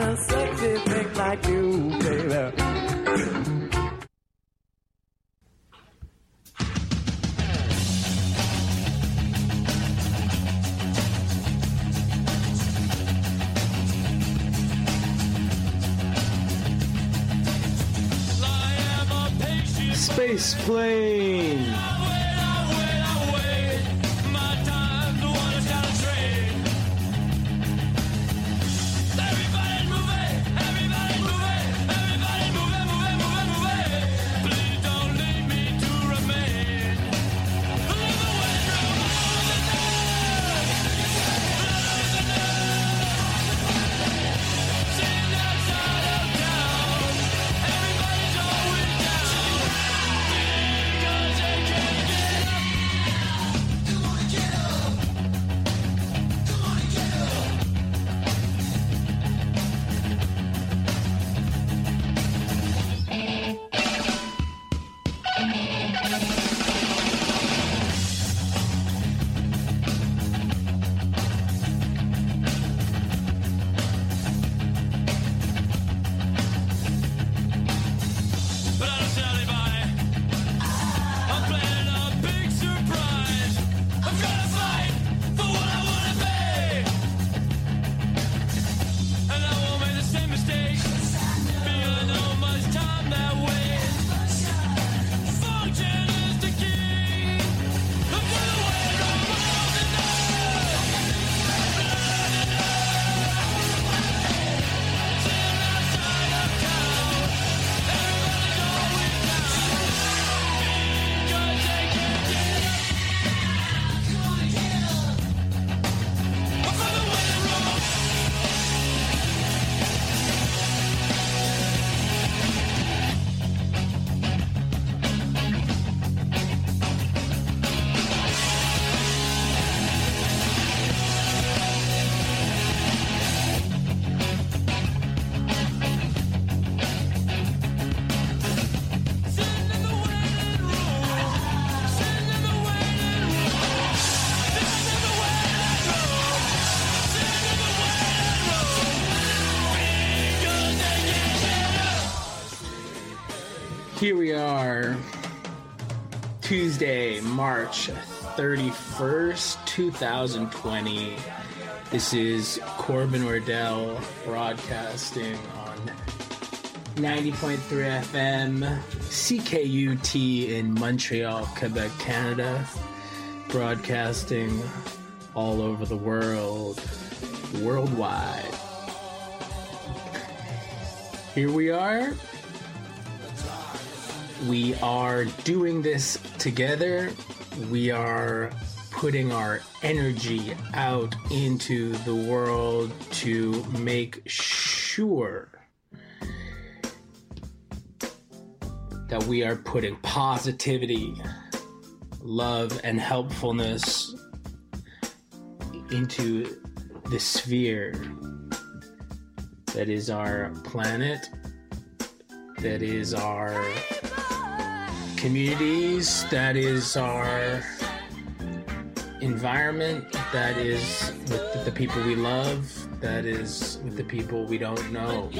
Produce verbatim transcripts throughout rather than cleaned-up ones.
a sexy thing like you, baby. Space plane. Here we are, Tuesday, March thirty-first, twenty twenty. This is Corbin Ordell broadcasting on ninety point three F M, C K U T in Montreal, Quebec, Canada, broadcasting all over the world, worldwide. Here we are. We are doing this together. We are putting our energy out into the world to make sure that we are putting positivity, love, and helpfulness into the sphere that is our planet, that is our communities, that is our environment, that is with the people we love, that is with the people we don't know.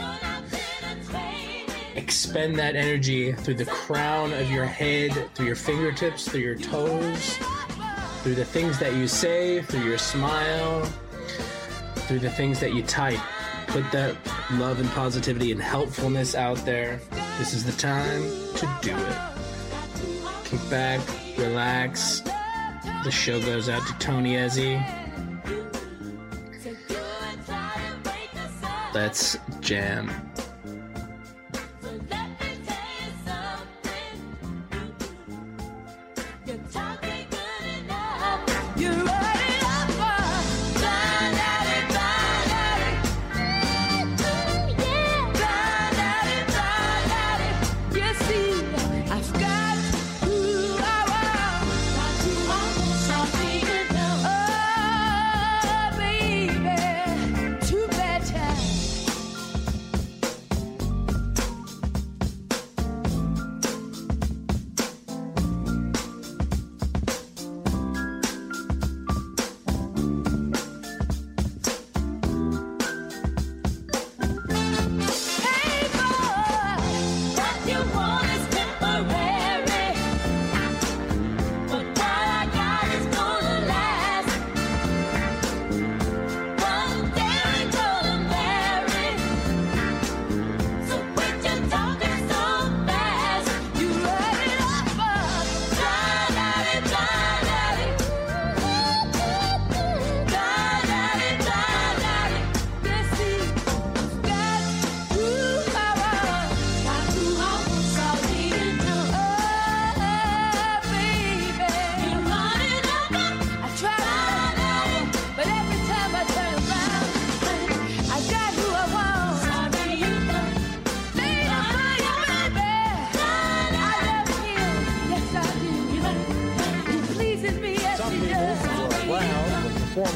Expend that energy through the crown of your head, through your fingertips, through your toes, through the things that you say, through your smile, through the things that you type. Put that love and positivity and helpfulness out there. This is the time to do it. Kick back, relax. The show goes out to Tony Ezzy. Let's jam.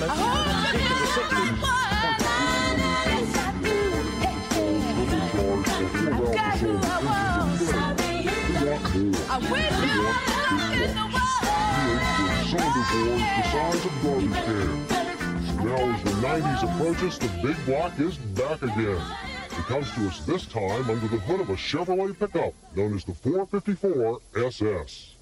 performance peaked in the sixties. I wish you were in the world. Cylinder bores the size of garbage cans. Now as the nineties approaches, the big block is back again. It comes to us this time under the hood of a Chevrolet pickup known as the four fifty-four S S.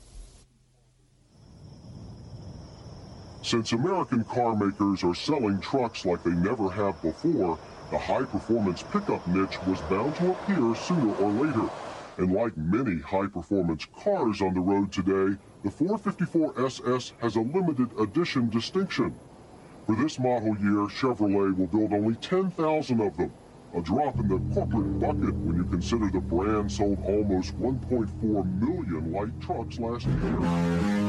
Since American car makers are selling trucks like they never have before, the high-performance pickup niche was bound to appear sooner or later. And like many high-performance cars on the road today, the four fifty-four S S has a limited edition distinction. For this model year, Chevrolet will build only ten thousand of them, a drop in the corporate bucket when you consider the brand sold almost one point four million light trucks last year.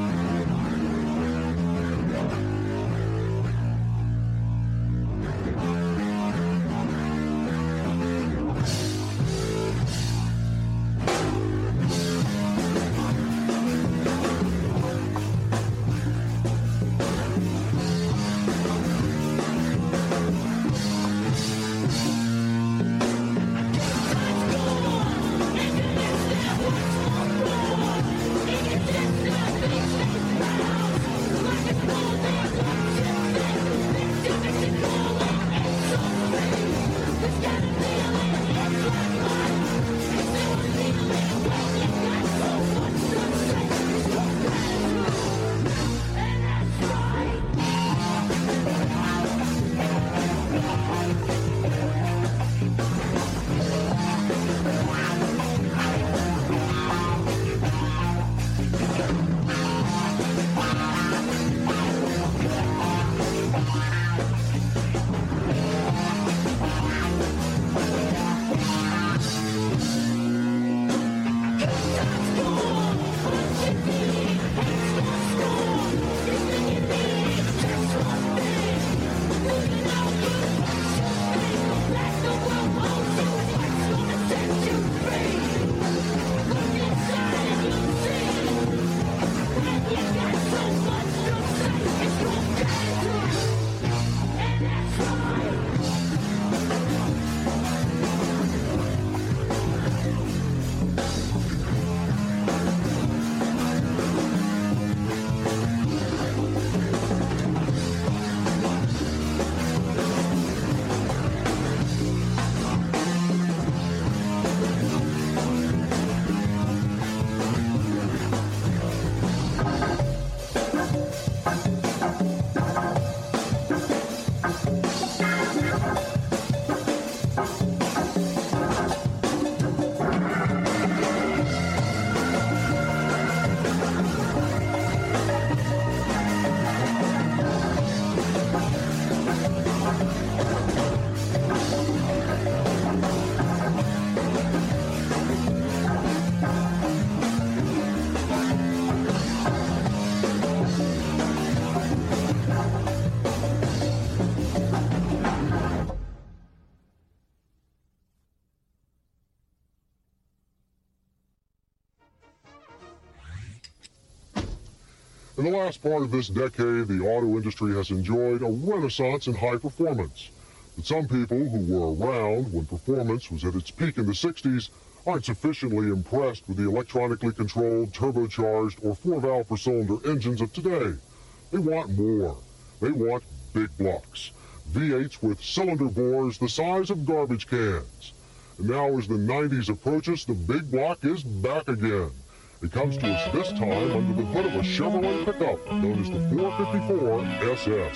In the last part of this decade, the auto industry has enjoyed a renaissance in high performance. But some people who were around when performance was at its peak in the sixties aren't sufficiently impressed with the electronically controlled, turbocharged, or four-valve per cylinder engines of today. They want more. They want big blocks. V eights with cylinder bores the size of garbage cans. And now as the nineties approaches, the big block is back again. It comes to us this time under the hood of a Chevrolet pickup known as the four fifty-four S S.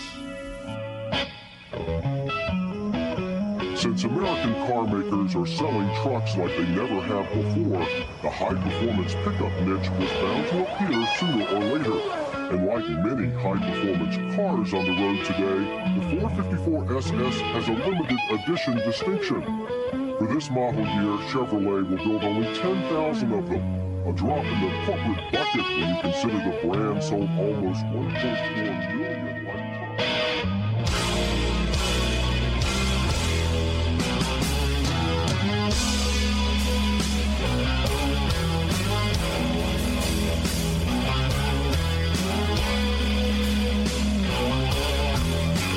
Since American car makers are selling trucks like they never have before, the high-performance pickup niche was bound to appear sooner or later. And like many high-performance cars on the road today, the four fifty-four S S has a limited edition distinction. For this model year, Chevrolet will build only ten thousand of them, a drop in the corporate bucket when you consider the brand sold almost one point four million light trucks.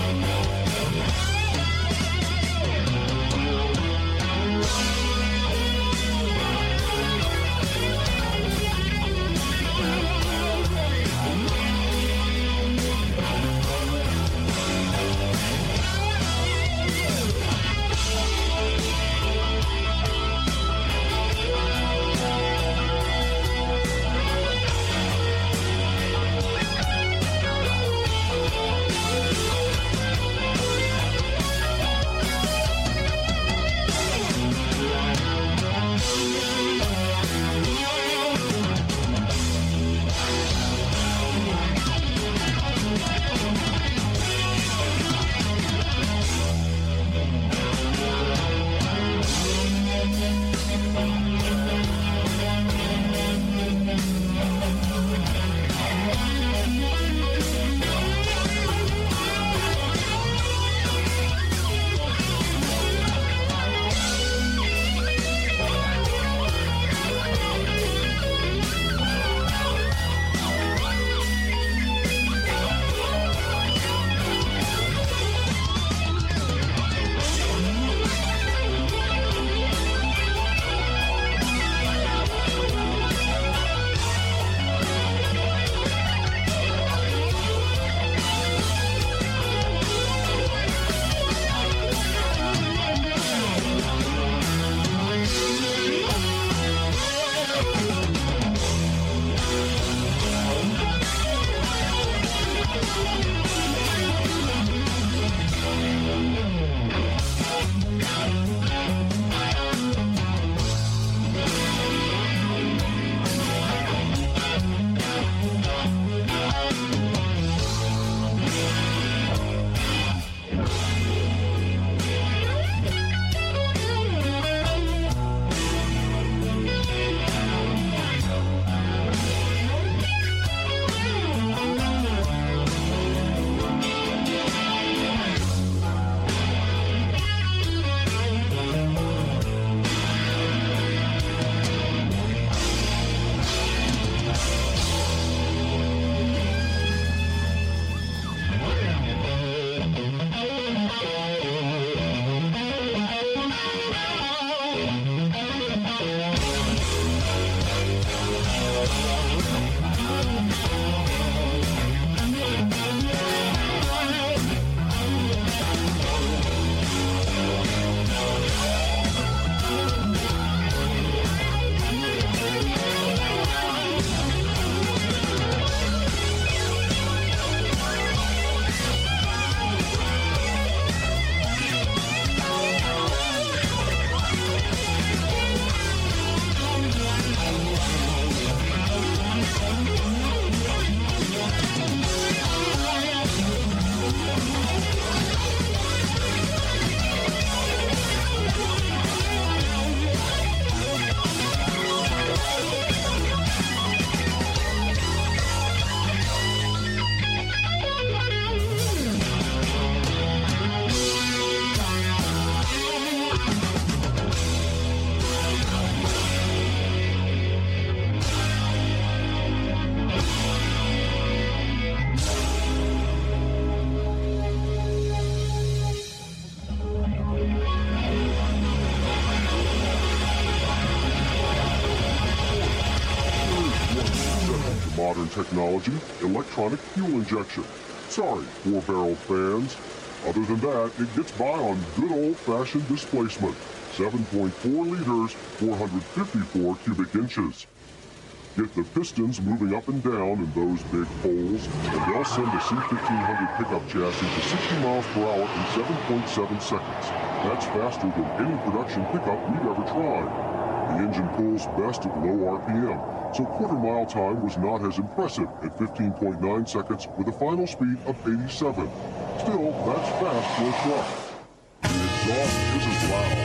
technology, electronic fuel injection. Sorry, four-barreled fans. Other than that, it gets by on good old-fashioned displacement. seven point four liters, four hundred fifty-four cubic inches. Get the pistons moving up and down in those big holes, and they'll send the C fifteen hundred pickup chassis to sixty miles per hour in seven point seven seconds. That's faster than any production pickup we've ever tried. The engine pulls best at low R P M, so quarter mile time was not as impressive at fifteen point nine seconds with a final speed of eighty-seven. Still, that's fast for a truck. The exhaust isn't loud.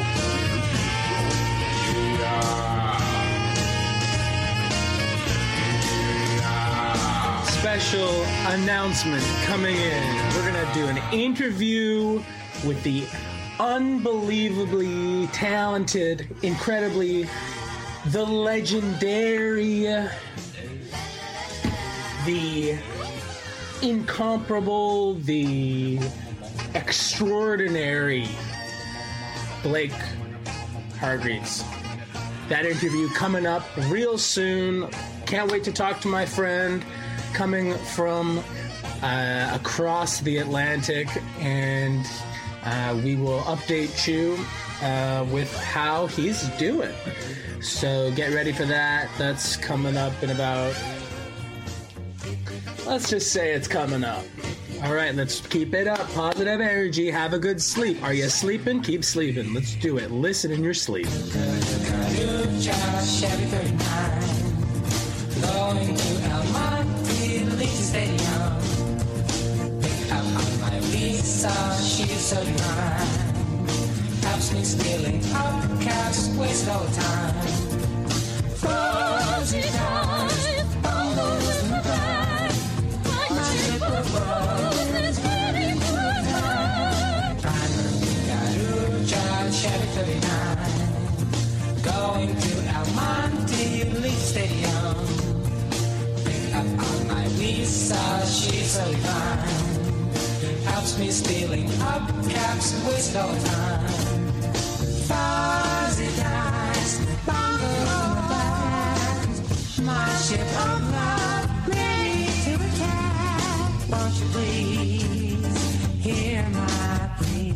Special announcement coming in. We're going to do an interview with the unbelievably talented, incredibly, the legendary, the incomparable, the extraordinary Blake Hargreaves. That interview coming up real soon. Can't wait to talk to my friend coming from uh, across the Atlantic, and uh, we will update you uh, with how he's doing. So get ready for that. That's coming up in about, let's just say it's coming up. All right, let's keep it up. Positive energy. Have a good sleep. Are you sleeping? Keep sleeping. Let's do it. Listen in your sleep. Going to El Monte Legion Stadium. Pick up on my Lisa, she's so divine. Helps me stealing up cash, waste no time. Fuzzy time, all those in the back. My ship of love is ready for a ride. Driver, Garuja, Chevy thirty-nine. Going to El Monte Legion Stadium. On my Lisa, she's so fine. Helps me stealing up caps, waste no time. Fuzzy dice, bongos in the back. My ship of love, ready to attack. Won't you please hear my plea?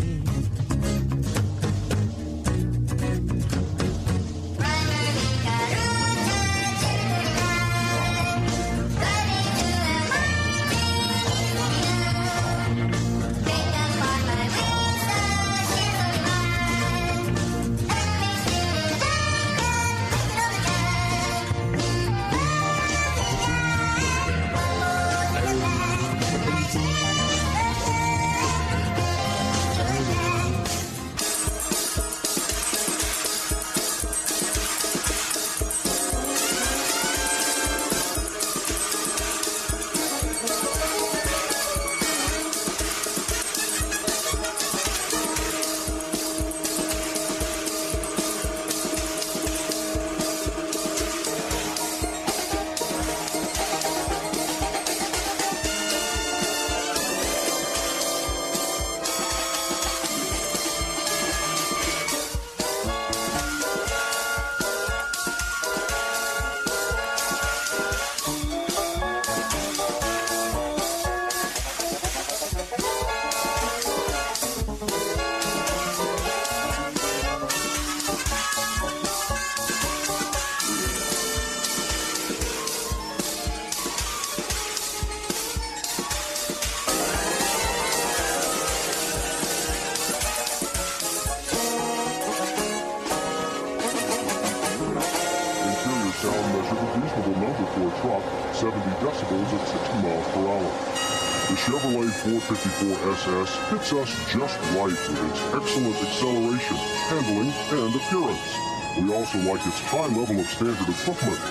seventy decibels at sixty miles per hour. The Chevrolet four fifty-four S S fits us just right with its excellent acceleration, handling, and appearance. We also like its high level of standard equipment.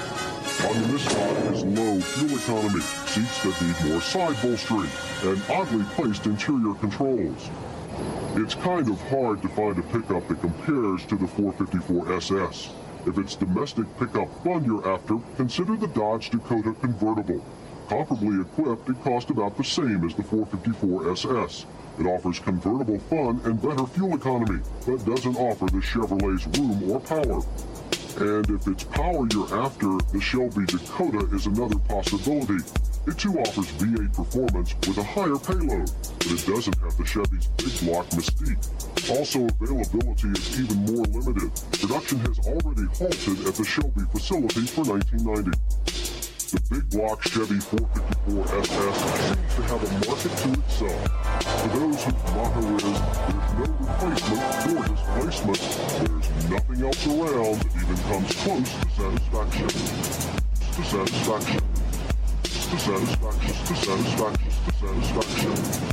On this side is low fuel economy, seats that need more side bolstering, and oddly placed interior controls. It's kind of hard to find a pickup that compares to the four fifty-four S S. If it's domestic pickup fun you're after, consider the Dodge Dakota Convertible. Comparably equipped, it costs about the same as the four fifty-four S S. It offers convertible fun and better fuel economy, but doesn't offer the Chevrolet's room or power. And if it's power you're after, the Shelby Dakota is another possibility. It too offers V eight performance with a higher payload, but it doesn't have the Chevy's big block mystique. Also, availability is even more limited. Production has already halted at the Shelby facility for nineteen ninety. The big block Chevy four fifty-four S S seems to have a market to itself. For those whose motto is, there's no replacement for displacement, there's nothing else around that even comes close to satisfaction. To satisfaction. To satisfaction. To satisfaction. To satisfaction.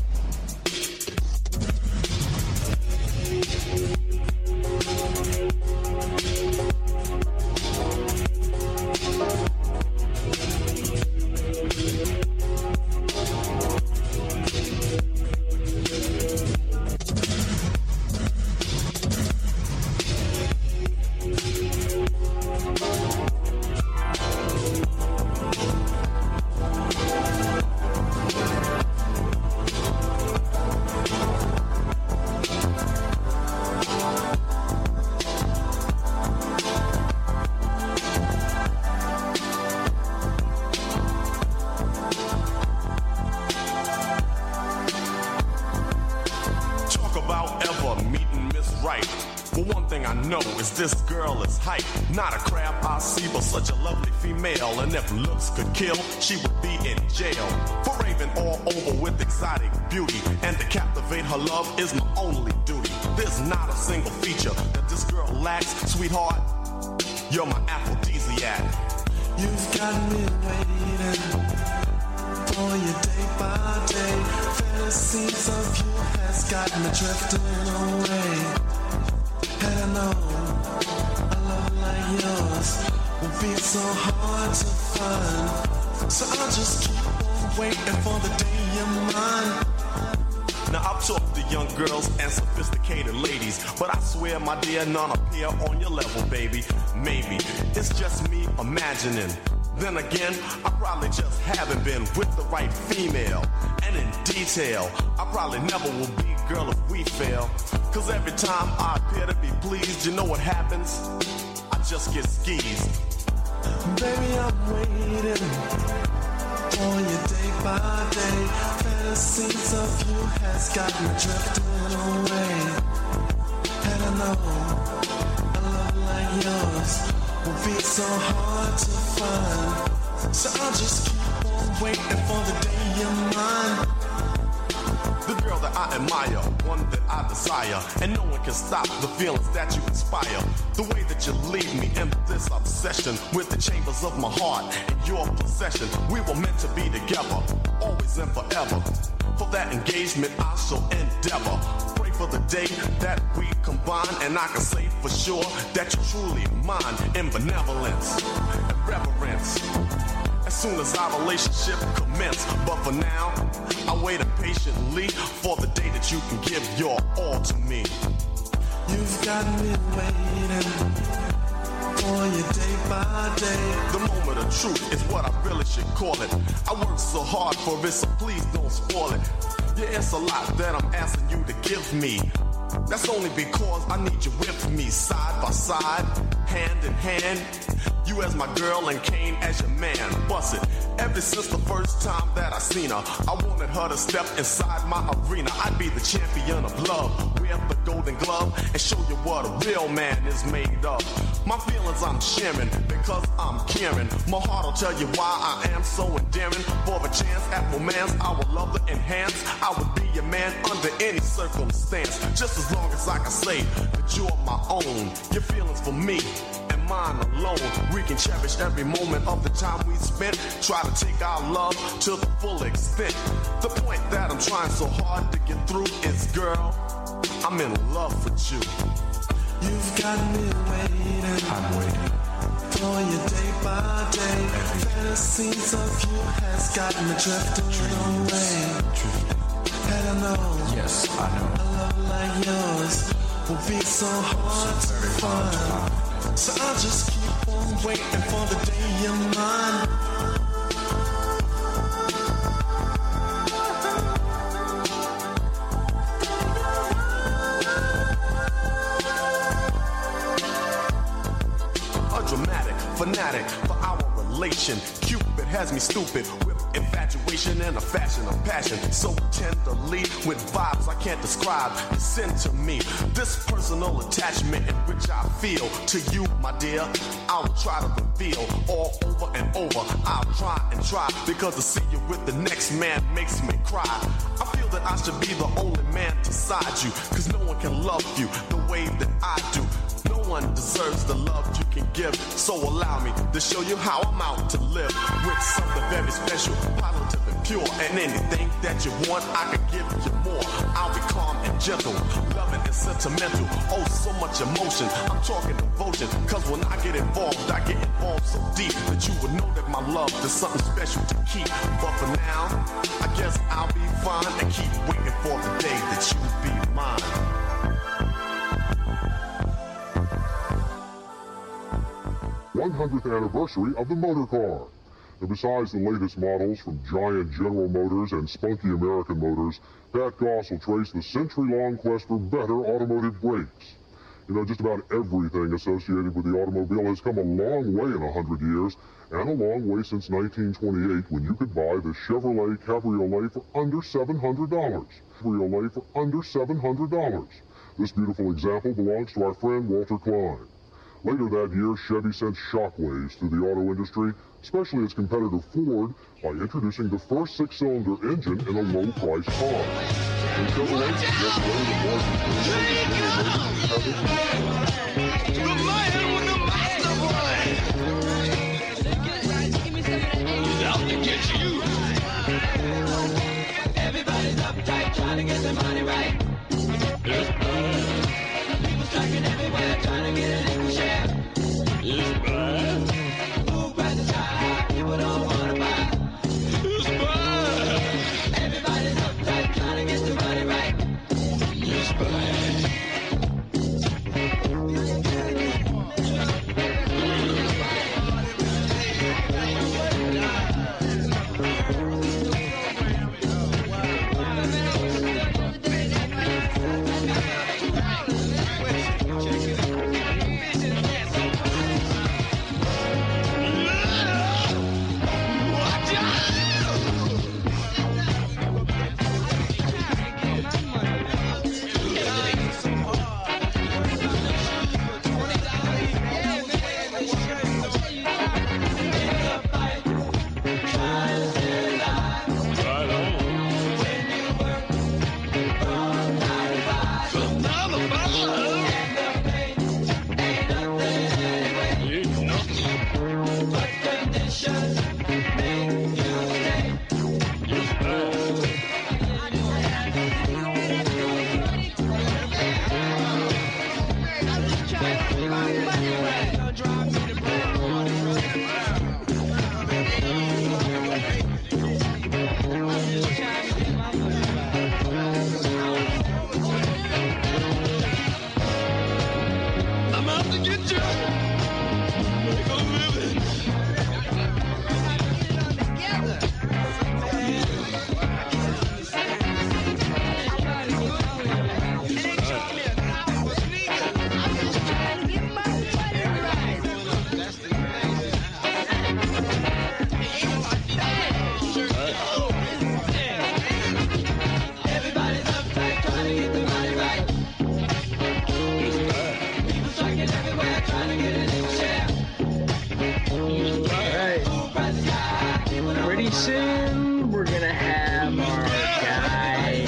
This girl is hype, not a crab I see, but such a lovely female. And if looks could kill, she would be in jail. For raving all over with exotic beauty, and to captivate her love is my only duty. There's not a single feature that this girl lacks. Sweetheart, you're my aphrodisiac. You've got me waiting for you day by day. Fantasies of you has got me drifting away. And I know a love like yours will be so hard to find. So I'll just keep on waiting for the day you're mine. Now I've talked to young girls and sophisticated ladies, but I swear, my dear, none appear on your level, baby. Maybe it's just me imagining. Then again, I probably just haven't been with the right female. And in detail, I probably never will be, girl, if we fail. Cause every time I appear to be pleased, you know what happens? I just get skeezed. Baby, I'm waiting for you day by day. Fantasies of you has got me drifting away. And I know a love like yours will be so hard to find. So I'll just keep on waiting for the day you're mine. The girl that I admire, one that I desire, and no one can stop the feelings that you inspire. The way that you leave me in this obsession with the chambers of my heart in your possession. We were meant to be together, always and forever. For that engagement I shall endeavor. Pray for the day that we combine, and I can say for sure that you're truly mine in benevolence and reverence. As soon as our relationship commence, but for now, I wait patiently for the day that you can give your all to me. You've got me waiting for you day by day. The moment of truth is what I really should call it. I work so hard for it, so please don't spoil it. Yeah, it's a lot that I'm asking you to give me. That's only because I need you with me, side by side, hand in hand. You as my girl and Kane as your man. Bust it. Ever since the first time that I seen her, I wanted her to step inside my arena. I'd be the champion of love, wear the golden glove, and show you what a real man is made of. My feelings I'm sharing because I'm caring. My heart will tell you why I am so endearing. For a chance at romance, I would love to enhance. I would be your man under any circumstance. Just as long as I can say that you're my own. Your feelings for me and mine alone. We can cherish every moment of the time we spent. Try to take our love to the full extent. The point that I'm trying so hard to get through is, girl, I'm in love with you. You've got me waiting. I'm waiting for you day by day. Fantasies of you has got me drifting away. And I know, yes, I know, a love like yours will be so hard to find. So I'll just keep on waiting for the day you're mine. fanatic for our relation. Cupid has me stupid with infatuation and a fashion of passion. So tenderly with vibes I can't describe. Send to me this personal attachment in which I feel. To you, my dear, I'll try to reveal all over and over. I'll try and try because to see you with the next man makes me cry. I feel that I should be the only man beside you, cause no one can love you the way that I do. No one deserves the love you can give. So allow me to show you how I'm out to live with something very special, positive and pure. And anything that you want, I can give you more. I'll be calm and gentle, loving and sentimental. Oh, so much emotion, I'm talking devotion. Cause when I get involved, I get involved so deep that you would know that my love is something special to keep. But for now, I guess I'll be fine and keep waiting for the day that you'll be mine. one hundredth anniversary of the motor car. And besides the latest models from Giant General Motors and Spunky American Motors, Pat Goss will trace the century-long quest for better automotive brakes. You know, just about everything associated with the automobile has come a long way in one hundred years, and a long way since nineteen twenty-eight, when you could buy the Chevrolet Cabriolet for under seven hundred dollars. Cabriolet for under seven hundred dollars. This beautiful example belongs to our friend Walter Klein. Later that year, Chevy sent shockwaves through the auto industry, especially its competitor Ford, by introducing the first six-cylinder engine in a low-priced car. And Chevrolet, just later the He's out to get you. Everybody's uptight, trying to get their money right. People striking everywhere, trying to get an equal share. Food prices high, people don't want to buy. Everybody's uptight, trying to get their money right. Soon we're gonna have our guy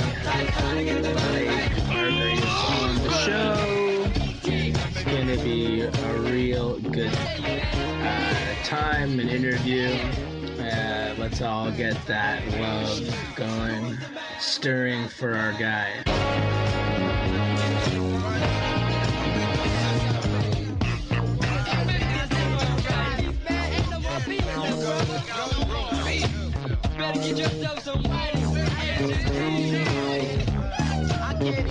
Blake Harvey on the show. It's gonna be a real good uh, time and interview. Uh, let's all get that love going, stirring for our guy. Better get yourself some white I get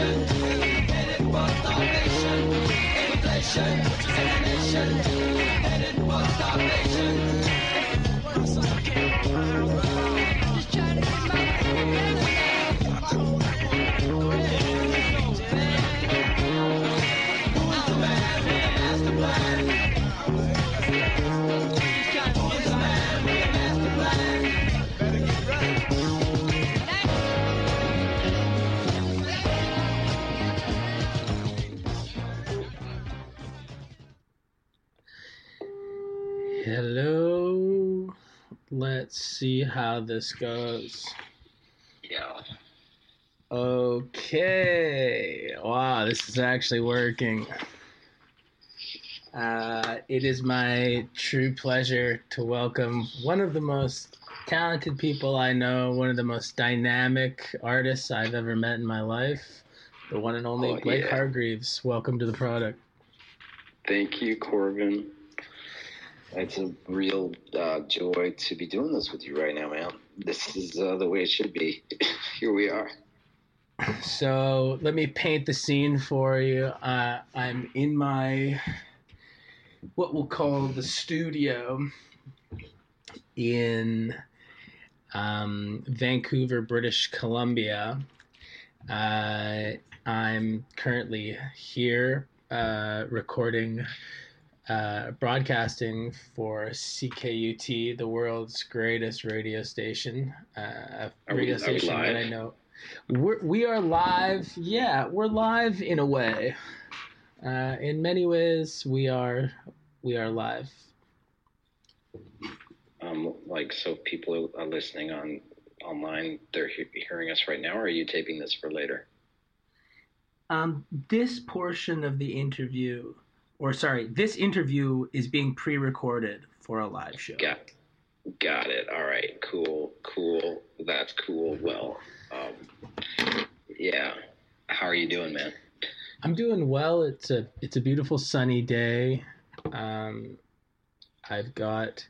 Hello. Let's see how this goes. Yeah. Okay. Wow, this is actually working. Uh, it is my true pleasure to welcome one of the most talented people I know, one of the most dynamic artists I've ever met in my life, the one and only Oh, Blake yeah. Hargreaves. Welcome to the product. Thank you, Corbin. It's a real uh, joy to be doing this with you right now, man. This is uh, the way it should be. Here we are. So let me paint the scene for you. Uh, I'm in my, what we'll call the studio in um, Vancouver, British Columbia. Uh, I'm currently here uh, recording, uh, broadcasting for C K U T, the world's greatest radio station, uh, a Are we- radio are we station that I live? know. We're, we are live. Yeah, we're live in a way. Uh, in many ways, we are we are live. Um, like, so people are listening on online, they're he- hearing us right now, or are you taping this for later? Um, this portion of the interview, or sorry, this interview is being pre-recorded for a live show. Got, got it. All right. Cool. Cool. That's cool. Well, um, yeah. How are you doing, man? I'm doing well. It's a it's a beautiful sunny day. Um, I've got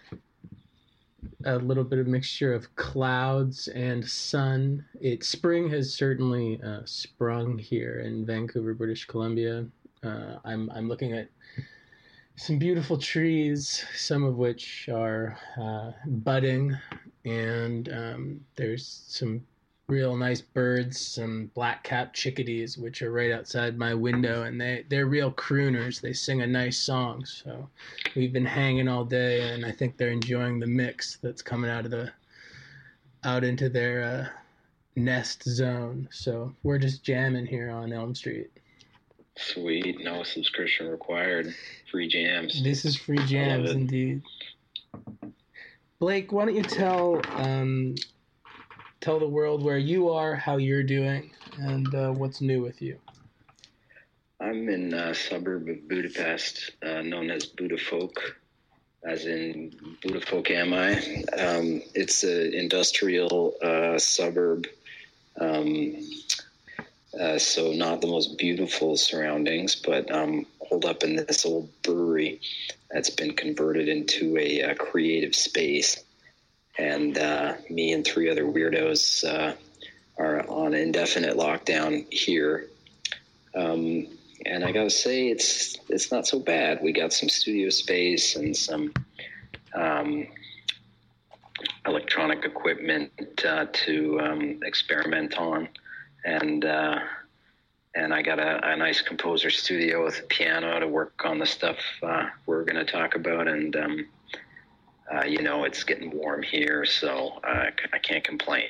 a little bit of mixture of clouds and sun. It spring has certainly uh, sprung here in Vancouver, British Columbia. Uh, I'm I'm looking at some beautiful trees, some of which are uh, budding, and um, there's some real nice birds, some black-capped chickadees, which are right outside my window, and they, they're real crooners. They sing a nice song, so we've been hanging all day, and I think they're enjoying the mix that's coming out of the out into their uh, nest zone. So we're just jamming here on Elm Street. Sweet. No subscription required. Free jams. This is free jams, it. indeed. Blake, why don't you tell um, tell the world where you are, how you're doing, and uh, what's new with you? I'm in a suburb of Budapest, uh, known as Budafolk, as in Budafolk am I. Um, it's an industrial uh, suburb, um, uh, so not the most beautiful surroundings, but um, hold up in this old brewery that's been converted into a, uh creative space. And uh, me and three other weirdos uh, are on indefinite lockdown here. Um, and I gotta say, it's it's not so bad. We got some studio space and some um, electronic equipment uh, to um, experiment on, and uh, and I got a, a nice composer studio with a piano to work on the stuff uh, we're gonna talk about. And um, Uh, you know, it's getting warm here, so uh, I can't complain.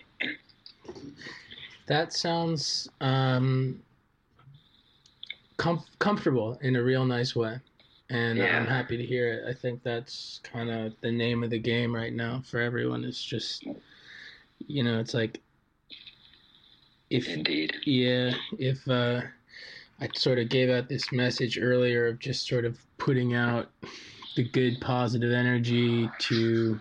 That sounds um, com- comfortable in a real nice way, and Yeah. I'm happy to hear it. I think that's kind of the name of the game right now for everyone. It's just, you know, it's like if Indeed. yeah, if uh, I sort of gave out this message earlier of just sort of putting out the good positive energy to,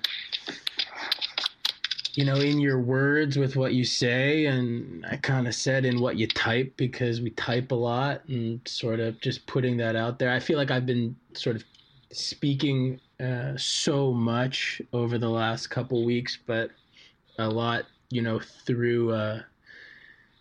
you know, in your words with what you say, and I kind of said in what you type, because we type a lot, and sort of just putting that out there. I feel like I've been sort of speaking uh, so much over the last couple weeks, but a lot, you know, through uh,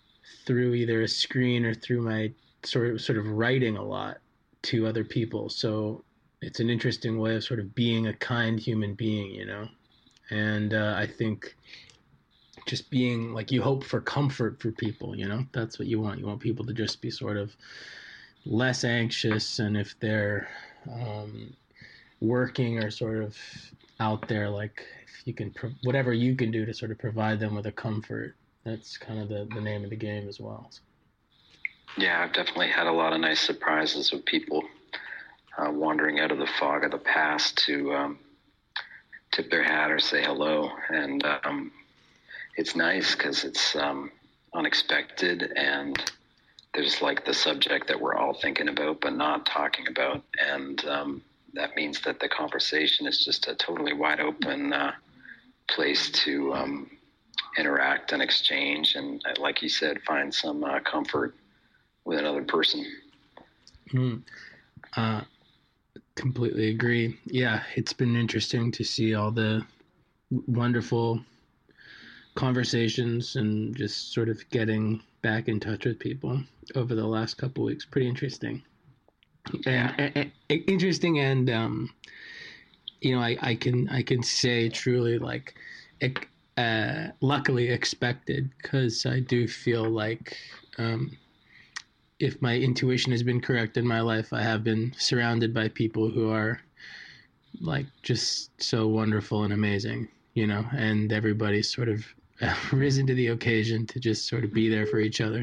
through either a screen or through my sort of, sort of writing a lot to other people. So it's an interesting way of sort of being a kind human being, you know? And uh, I think just being like, you hope for comfort for people, you know? That's what you want. You want people to just be sort of less anxious, and if they're um, working or sort of out there, like if you can, pro- whatever you can do to sort of provide them with a comfort, that's kind of the, the name of the game as well. Yeah, I've definitely had a lot of nice surprises with people uh, wandering out of the fog of the past to um, tip their hat or say hello. And um, it's nice because it's um, unexpected, and there's like the subject that we're all thinking about but not talking about. And um, that means that the conversation is just a totally wide open uh, place to um, interact and exchange. And uh, like you said, find some uh, comfort with another person. Mm. Uh, completely agree. Yeah, it's been interesting to see all the wonderful conversations and just sort of getting back in touch with people over the last couple of weeks. Pretty interesting. Yeah. And, and, and interesting, and um, you know, I, I can I can say truly like, uh, luckily expected, because I do feel like. Um, if my intuition has been correct in my life, I have been surrounded by people who are like just so wonderful and amazing, you know, and everybody's sort of risen to the occasion to just sort of be there for each other.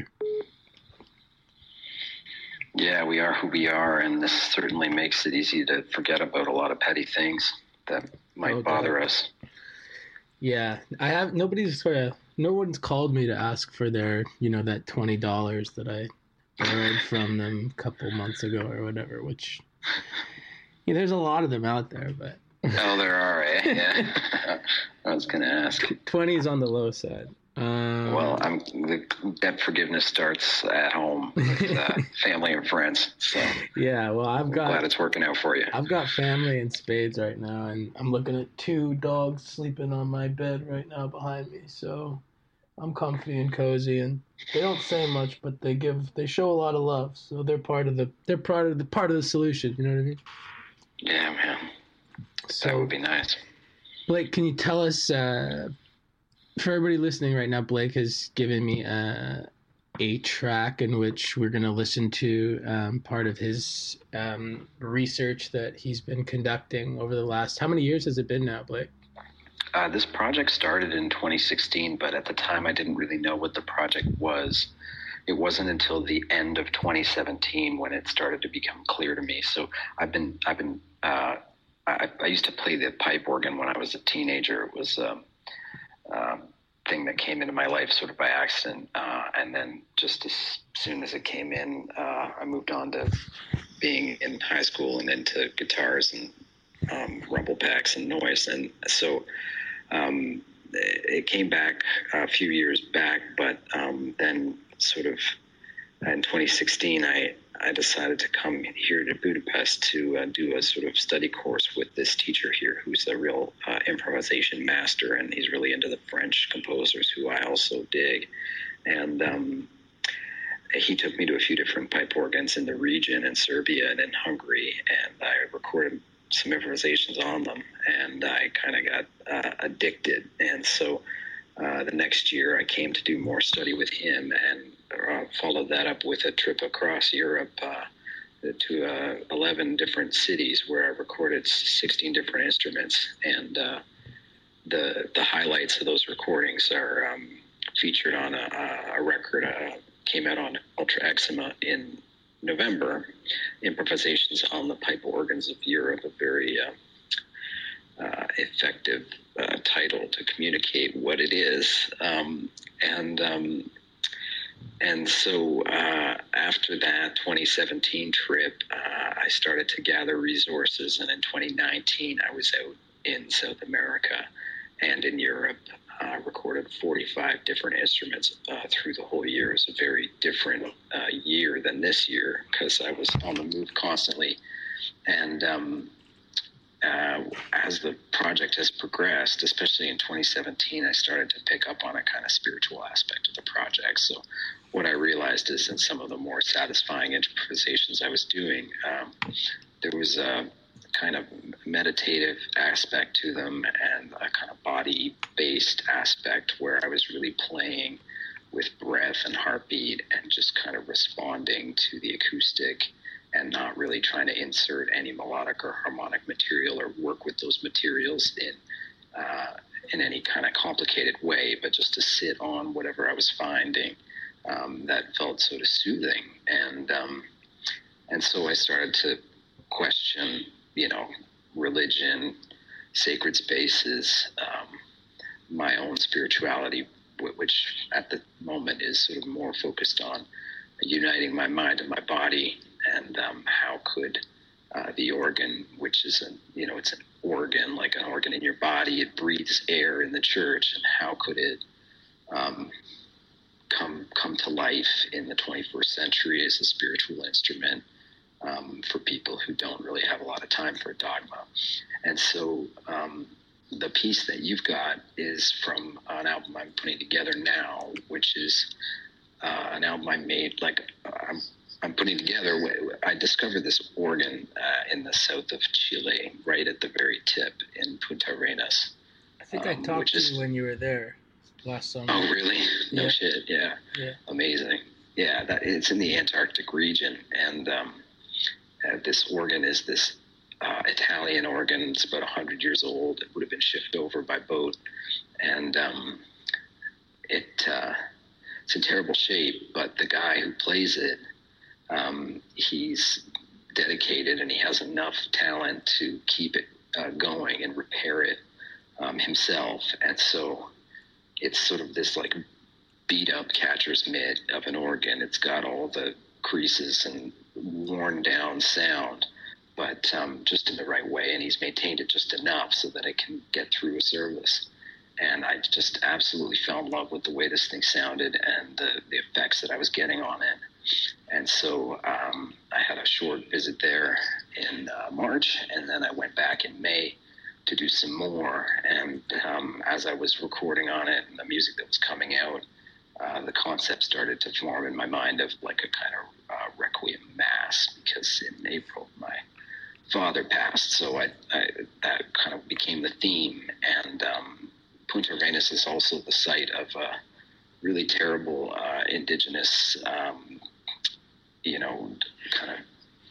Yeah, we are who we are, and this certainly makes it easy to forget about a lot of petty things that might Oh, bother God. us. Yeah, I have, nobody's sort of, no one's called me to ask for their, you know, that twenty dollars that I borrowed from them a couple months ago or whatever, which, yeah, there's a lot of them out there, but. Oh, there are, eh? Yeah. I was going to ask. twenty is on the low side. Um, Well, I'm, the debt forgiveness starts at home with uh, family and friends. So yeah, well, I've I'm got, glad it's working out for you. I've got family in spades right now, and I'm looking at two dogs sleeping on my bed right now behind me, so I'm comfy and cozy, and they don't say much, but they give, they show a lot of love, so they're part of the, they're part of the, part of the solution, you know what I mean? Yeah, man. So, That would be nice. Blake, can you tell us, uh, for everybody listening right now, Blake has given me a, a track in which we're going to listen to um, part of his um, research that he's been conducting over the last, how many years has it been now, Blake? Uh, this project started in twenty sixteen, but at the time I didn't really know what the project was. It wasn't until the end of twenty seventeen when it started to become clear to me. So I've been, I've been, uh, I, I used to play the pipe organ when I was a teenager. It was a um, um, thing that came into my life sort of by accident. Uh, and then just as soon as it came in, uh, I moved on to being in high school and into guitars and um, rumble packs and noise. And so um, it came back a few years back, but um, then sort of in twenty sixteen, I, I decided to come here to Budapest to uh, do a sort of study course with this teacher here who's a real uh, improvisation master, and he's really into the French composers who I also dig. And um, he took me to a few different pipe organs in the region, in Serbia and in Hungary, and I recorded some improvisations on them, and I kind of got uh, addicted. And so uh, the next year I came to do more study with him, and uh, followed that up with a trip across Europe uh, to uh, eleven different cities where I recorded sixteen different instruments. And uh, the the highlights of those recordings are um, featured on a, a record, uh, came out on Ultra Eczema in November, Improvisations on the Pipe Organs of Europe, a very uh, uh, effective uh, title to communicate what it is. Um, and um, and so uh, after that twenty seventeen trip, uh, I started to gather resources, and in twenty nineteen I was out in South America and in Europe. Uh, recorded forty-five different instruments uh, through the whole year. It was a very different uh, year than this year because I was on the move constantly. And um, uh, as the project has progressed, especially in twenty seventeen, I started to pick up on a kind of spiritual aspect of the project. So what I realized is in some of the more satisfying improvisations I was doing, um, there was a kind of meditative aspect to them and a kind of body-based aspect where I was really playing with breath and heartbeat and just kind of responding to the acoustic and not really trying to insert any melodic or harmonic material or work with those materials in uh, in any kind of complicated way, but just to sit on whatever I was finding um, that felt sort of soothing. And um, and so I started to question, you know, religion, sacred spaces, um, my own spirituality, which at the moment is sort of more focused on uniting my mind and my body, and um, how could uh, the organ, which is an, you know, it's an organ, like an organ in your body, it breathes air in the church, and how could it um, come come to life in the twenty-first century as a spiritual instrument um, for people who don't really have a lot of time for dogma. And so um, the piece that you've got is from an album I'm putting together now, which is uh, an album I made, like I'm, I'm putting together. I discovered this organ uh, in the south of Chile, right at the very tip in Punta Arenas. I think um, I talked to is, you when you were there last summer. Oh, really? No yeah. shit. Yeah. Yeah. Amazing. Yeah, that it's in the Antarctic region, and um, uh, this organ is this uh, Italian organ. It's about one hundred years old. It would have been shipped over by boat, and um, it uh, it's in terrible shape. But the guy who plays it, um, he's dedicated, and he has enough talent to keep it uh, going and repair it um, himself. And so it's sort of this like beat up catcher's mitt of an organ. It's got all the creases and worn down sound, but um, just in the right way. And he's maintained it just enough so that it can get through a service. And I just absolutely fell in love with the way this thing sounded and the, the effects that I was getting on it. And so um, I had a short visit there in uh, March, and then I went back in May to do some more. And um, as I was recording on it and the music that was coming out, uh, the concept started to form in my mind of like a kind of uh, requiem mass, because in April my father passed. So I, I that kind of became the theme. And um, Punta Arenas is also the site of a really terrible uh, indigenous, um, you know, kind of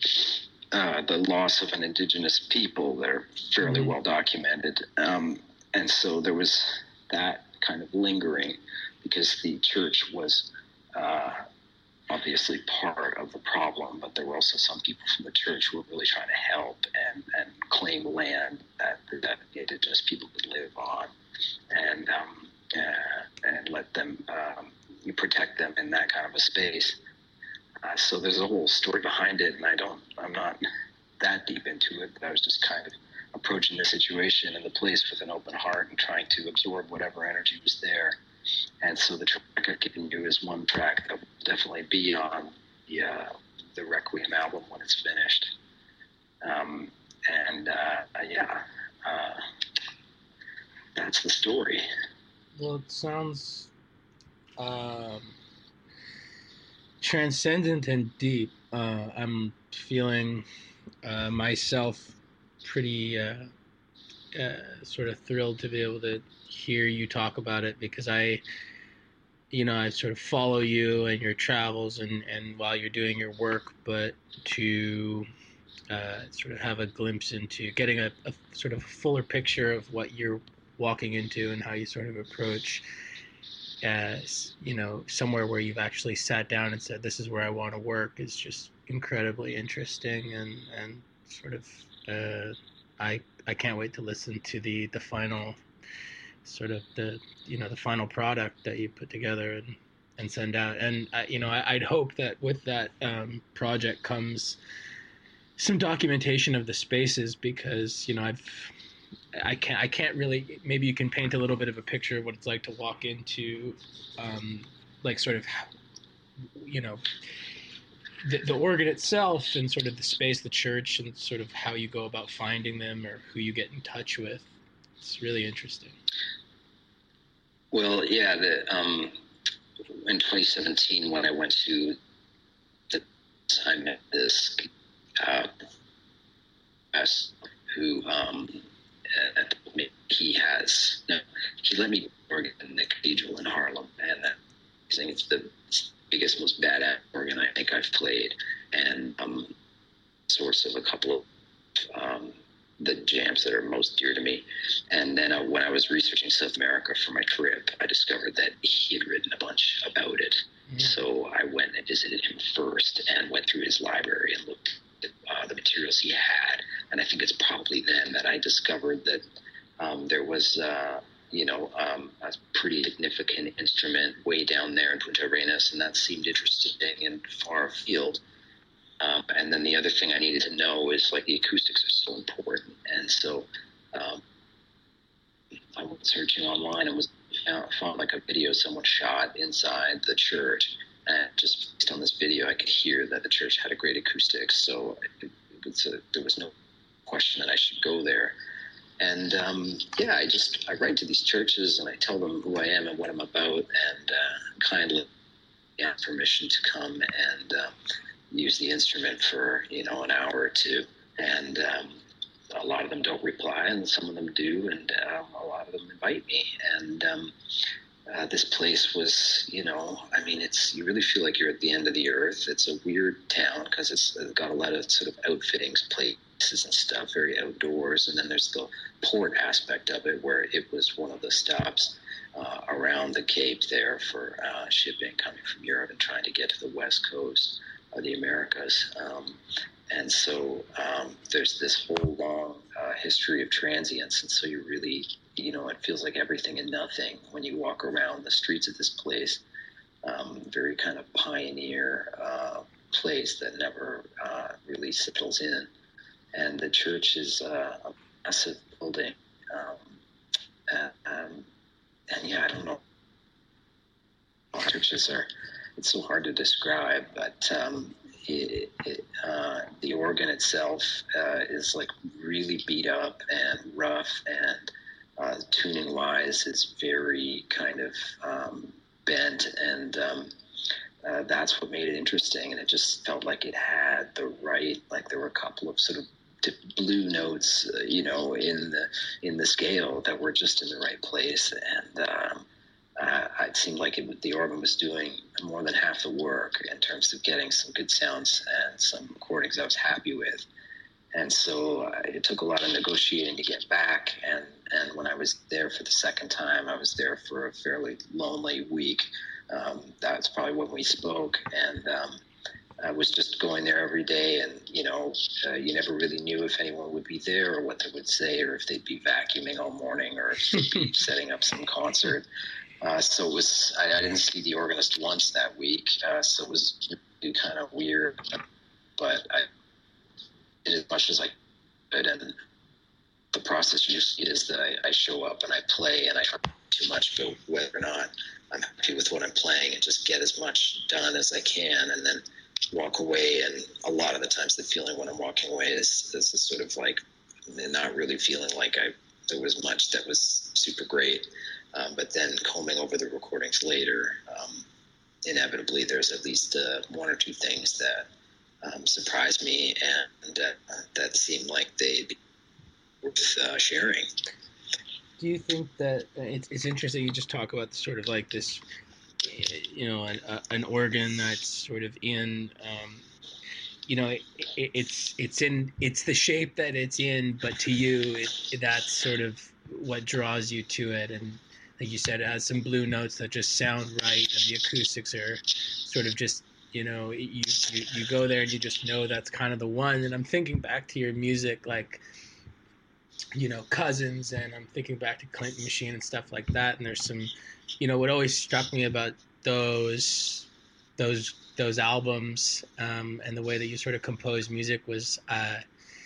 uh, the loss of an indigenous people that are fairly well documented. Um, and so there was that kind of lingering, because the church was uh, obviously part of the problem, but there were also some people from the church who were really trying to help and, and claim land that, that indigenous people could live on, and um, uh, and let them um, protect them in that kind of a space. Uh, so there's a whole story behind it, and I don't, I'm not that deep into it, but I was just kind of approaching the situation and the place with an open heart and trying to absorb whatever energy was there. And so the track I've given you is one track that will definitely be on the, uh, the Requiem album when it's finished. Um, and uh, yeah, uh, that's the story. Well, it sounds um, transcendent and deep. Uh, I'm feeling uh, myself pretty uh, uh, sort of thrilled to be able to hear you talk about it, because I, you know, I sort of follow you and your travels and, and while you're doing your work, but to uh, sort of have a glimpse into getting a, a sort of fuller picture of what you're walking into and how you sort of approach as, you know, somewhere where you've actually sat down and said, this is where I want to work, is just incredibly interesting. And, and sort of, uh, I, I can't wait to listen to the, the final sort of the, you know, the final product that you put together and, and send out. And, I, you know, I, I'd hope that with that um, project comes some documentation of the spaces, because, you know, I've, I can't, I can't really, maybe you can paint a little bit of a picture of what it's like to walk into, um, like sort of, you know, the, the organ itself and sort of the space, the church, and sort of how you go about finding them or who you get in touch with. It's really interesting. Well, yeah, the, um, in twenty seventeen when I went to the, I met this uh, who um, uh, he has, no, he let me organ in the cathedral in Harlem, and that, I think it's the biggest, most badass organ I think I've played, and um, source of a couple of um, the jams that are most dear to me. And then uh, when I was researching South America for my trip, I discovered that he had written a bunch about it. Mm-hmm. So I went and visited him first and went through his library and looked at uh, the materials he had. And I think it's probably then that I discovered that um, there was, uh, you know, um, a pretty significant instrument way down there in Punta Arenas, and that seemed interesting and far afield. Um, and then the other thing I needed to know is, like, the acoustics are so important. And so um, I went searching online and was found, found like a video someone shot inside the church. And just based on this video, I could hear that the church had a great acoustics. So it, it, a, there was no question that I should go there. And um, yeah, I just I write to these churches and I tell them who I am and what I'm about, and uh, kindly ask permission to come and uh, use the instrument for, you know, an hour or two. And um, a lot of them don't reply, and some of them do, and uh, a lot of them invite me. And um, uh, this place was, you know, I mean, it's you really feel like you're at the end of the earth. It's a weird town because it's got a lot of sort of outfittings, places and stuff, very outdoors. And then there's the port aspect of it, where it was one of the stops uh, around the Cape there for uh, shipping coming from Europe and trying to get to the West Coast of the Americas. Um, and so um, there's this whole long uh, history of transience. And so you really, you know, it feels like everything and nothing when you walk around the streets of this place. Um, very kind of pioneer uh, place that never uh, really settles in. And the church is uh, a massive building. Um, and, um, and yeah, I don't know. Churches are, it's so hard to describe, but um, it, it, uh, the organ itself uh, is like really beat up and rough, and uh, tuning wise is very kind of um, bent, and um, uh, that's what made it interesting. And it just felt like it had the right, like there were a couple of sort of blue notes, uh, you know, in the in the scale that were just in the right place, and um, uh, it seemed like it, the organ was doing more than half the work in terms of getting some good sounds and some recordings I was happy with. And so uh, it took a lot of negotiating to get back, and and when I was there for the second time, I was there for a fairly lonely week. Um, that's probably when we spoke, and um, I was just going there every day, and, you know, uh, you never really knew if anyone would be there or what they would say, or if they'd be vacuuming all morning, or if they'd be setting up some concert. Uh, so it was, I, I didn't see the organist once that week, uh, so it was really kind of weird, but I did as much as I could, and the process just is that I, I show up and I play, and I don't too much about whether or not I'm happy with what I'm playing, and just get as much done as I can, and then walk away. And a lot of the times the feeling when I'm walking away is, is this sort of like not really feeling like I there was much that was super great. Um, but then combing over the recordings later, um, inevitably there's at least uh, one or two things that um, surprised me, and uh, that seemed like they'd be worth uh, sharing. Do you think that uh, it's, it's interesting you just talk about the sort of like this, you know, an, uh, an organ that's sort of in, um, you know, it, it, it's it's in it's the shape that it's in, but to you, it, that's sort of what draws you to it. And like you said, it has some blue notes that just sound right, and the acoustics are sort of just, you know, you you, you go there and you just know that's kind of the one. And I'm thinking back to your music, like, you know, Cousins, and I'm thinking back to Clinton Machine and stuff like that. And there's some, you know, what always struck me about those those those albums um, and the way that you sort of compose music was, uh,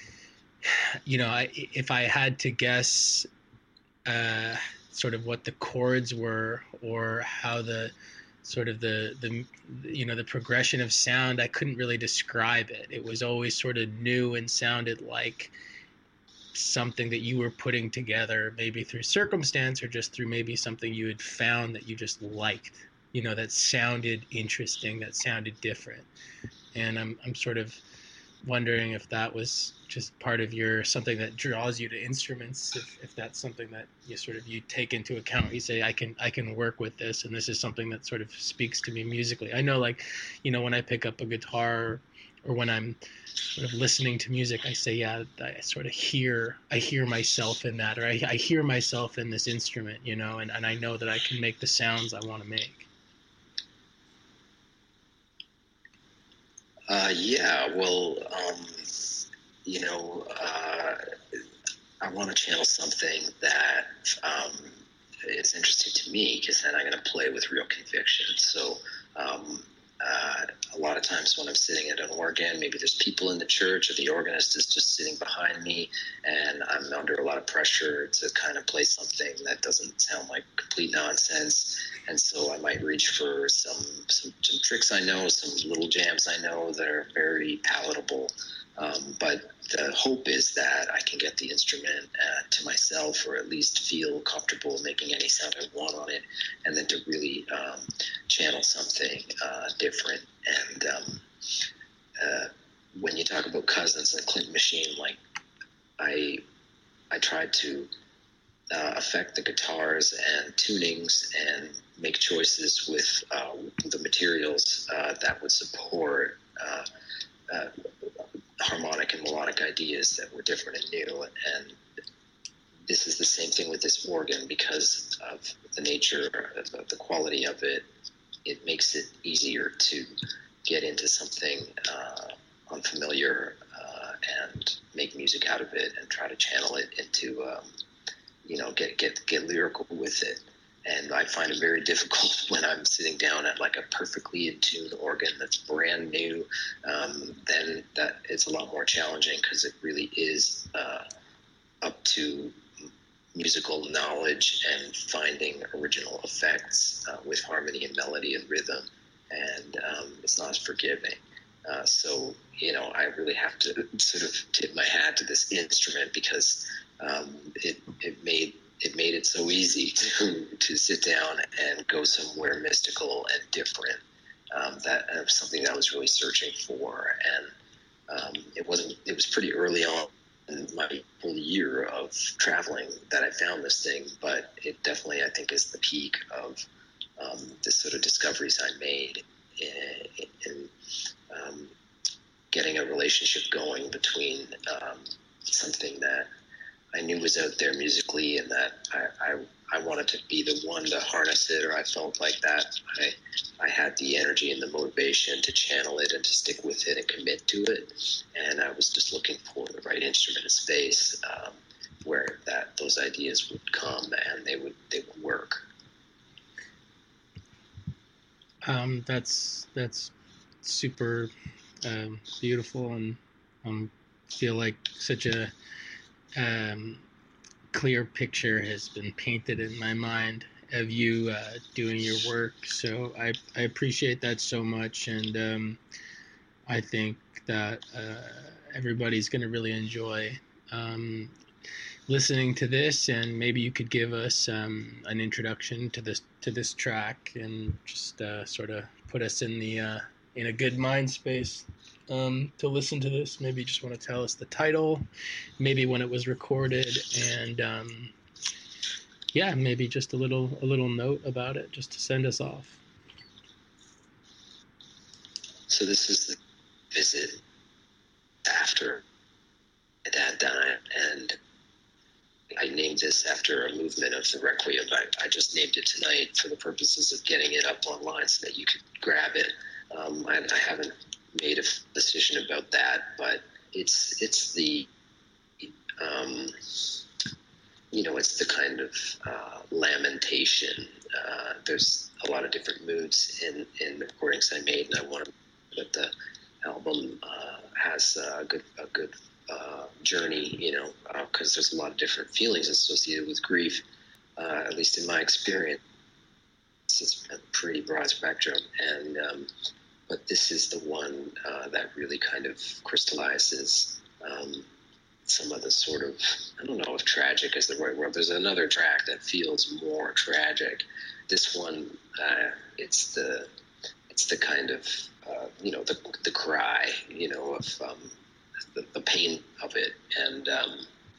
you know, I, if I had to guess uh, sort of what the chords were, or how the sort of the, the, you know, the progression of sound, I couldn't really describe it. It was always sort of new and sounded like something that you were putting together, maybe through circumstance or just through maybe something you had found that you just liked, you know, that sounded interesting, that sounded different. And I'm, I'm sort of wondering if that was just part of your, something that draws you to instruments, if, if that's something that you sort of, you take into account. You say, I can, I can work with this, and this is something that sort of speaks to me musically. I know, like, you know, when I pick up a guitar or when I'm sort of listening to music, I say, yeah, I sort of hear, I hear myself in that, or I, I hear myself in this instrument, you know, and, and I know that I can make the sounds I want to make. Uh, yeah, well, um, you know, uh, I want to channel something that um, is interesting to me, because then I'm going to play with real conviction. So um, uh, a lot of times when I'm sitting at an organ, maybe there's people in the church, or the organist is just sitting behind me, and I'm under a lot of pressure to kind of play something that doesn't sound like complete nonsense. And so I might reach for some, some, some tricks I know, some little jams I know that are very palatable. Um, but the hope is that I can get the instrument uh, to myself, or at least feel comfortable making any sound I want on it, and then to really um, channel something uh, different. And um, uh, when you talk about Cousins and Clinton Machine, like I, I tried to uh, affect the guitars and tunings and make choices with uh, the materials uh, that would support uh, uh, harmonic and melodic ideas that were different and new. And this is the same thing with this organ, because of the nature of the quality of it. It makes it easier to get into something uh, unfamiliar uh, and make music out of it, and try to channel it into, um, you know, get get get lyrical with it. And I find it very difficult when I'm sitting down at like a perfectly in tune organ that's brand new. Um, then that it's a lot more challenging, because it really is uh, up to musical knowledge and finding original effects uh, with harmony and melody and rhythm. And um, it's not as forgiving. Uh, so, you know, I really have to sort of tip my hat to this instrument, because um, it, it made it made it so easy to, to sit down and go somewhere mystical and different. Um, that was something that I was really searching for. And um, it wasn't, it was pretty early on in my whole year of traveling that I found this thing, but it definitely, I think, is the peak of um, the sort of discoveries I made in, in um, getting a relationship going between um, something that I knew was out there musically, and that I, I, I wanted to be the one to harness it, or I felt like that I, I had the energy and the motivation to channel it and to stick with it and commit to it. And I was just looking for the right instrument and space um, where that those ideas would come and they would they would work. Um, that's that's super um, beautiful, and um, feel like such a um, clear picture has been painted in my mind of you uh, doing your work. So I, I appreciate that so much, and um, I think that uh, everybody's going to really enjoy um, listening to this, and maybe you could give us um, an introduction to this to this track, and just uh, sort of put us in the uh, in a good mind space um, to listen to this. Maybe you just want to tell us the title, maybe when it was recorded, and um, yeah, maybe just a little a little note about it, just to send us off. So this is the visit after my dad died, and I named this after a movement of the Requiem. I, I just named it tonight for the purposes of getting it up online so that you could grab it. Um, I, I haven't made a decision about that, but it's it's the um, you know, it's the kind of uh, lamentation. Uh, there's a lot of different moods in in the recordings I made, and I wanted that the album uh, has a good a good uh, journey, you know, because uh, there's a lot of different feelings associated with grief, uh, at least in my experience. it's, it's a pretty broad spectrum. And um, but this is the one uh, that really kind of crystallizes um, some of the sort of, I don't know if tragic is the right word. There's another track that feels more tragic. This one, uh, it's the it's the kind of uh, you know the the cry, you know, of um, the, the pain of it, and um,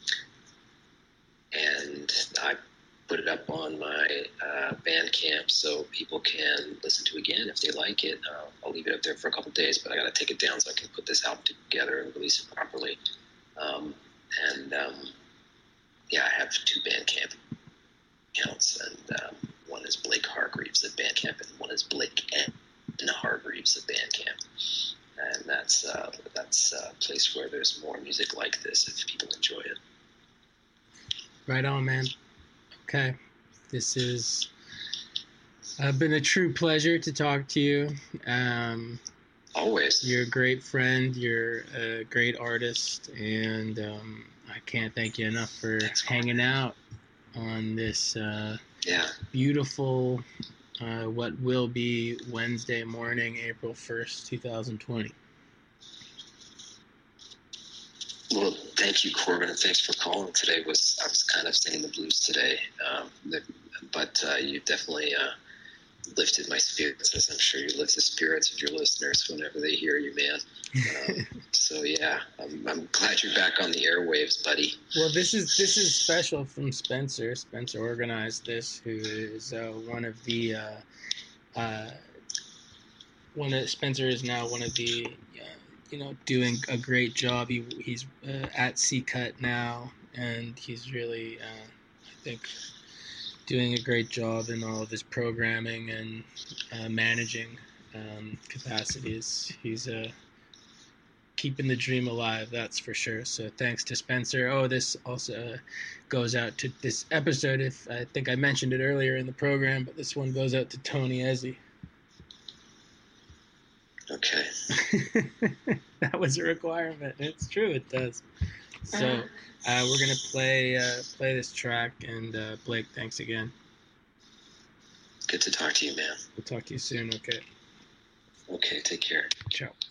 and I put it up on my uh, Bandcamp so people can listen to it again if they like it. Uh, I'll leave it up there for a couple of days, but I got to take it down so I can put this album together and release it properly. Um, and um, yeah, I have two Bandcamp accounts, and um, one is Blake Hargreaves at Bandcamp, and one is Blake N. Hargreaves at Bandcamp. And that's uh, that's a place where there's more music like this if people enjoy it. Right on, man. Okay, this is uh, been a true pleasure to talk to you. Um, Always. You're a great friend. You're a great artist, and um, I can't thank you enough for Thanks, hanging out on this uh, Yeah. beautiful, uh, what will be Wednesday morning, April first, twenty twenty. Well, thank you, Corbin, and thanks for calling today. Was I was kind of singing the blues today, um, but uh, you definitely uh, lifted my spirits, as I'm sure you lift the spirits of your listeners whenever they hear you, man. Um, so yeah, I'm, I'm glad you're back on the airwaves, buddy. Well, this is this is special from Spencer. Spencer organized this, who is uh, one of the uh, uh, one of Spencer is now one of the uh, you know doing a great job. He he's uh, at C-Cut now, and he's really uh, I think doing a great job in all of his programming and uh, managing um, capacities. He's uh, keeping the dream alive, that's for sure. So thanks to Spencer. Oh, this also uh, goes out to this episode. If I think I mentioned it earlier in the program, but this one goes out to Tony Ezzy. Okay. That was a requirement. It's true, it does. So uh, we're gonna play uh, play this track, and uh, Blake, thanks again. Good to talk to you, man. We'll talk to you soon. Okay. Okay, take care. Ciao.